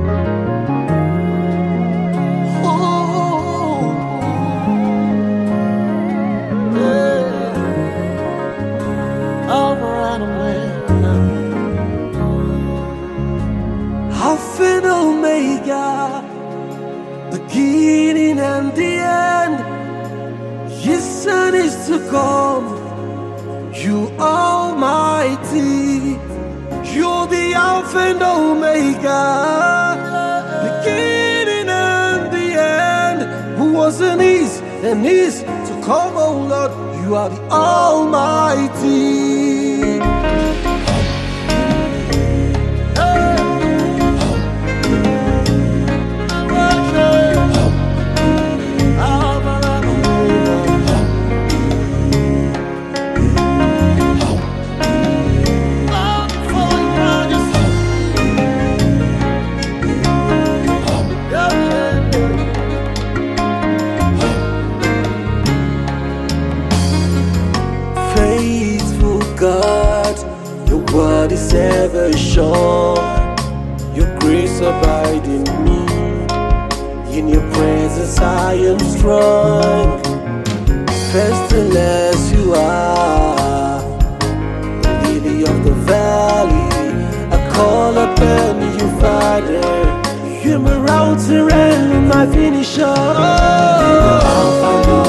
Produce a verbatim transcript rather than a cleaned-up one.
Alpha and Omega, the beginning and the end. Yes, and is to come. You Almighty, you're the Alpha and Omega, beginning and the end. Who was and is and is to come, oh Lord. You are the Almighty. Faithful God, your word is ever sure. Your grace abide in me. In your presence I am strong. Pestilence you are, lily of the valley. I call upon you, Father. You're my router and my finisher.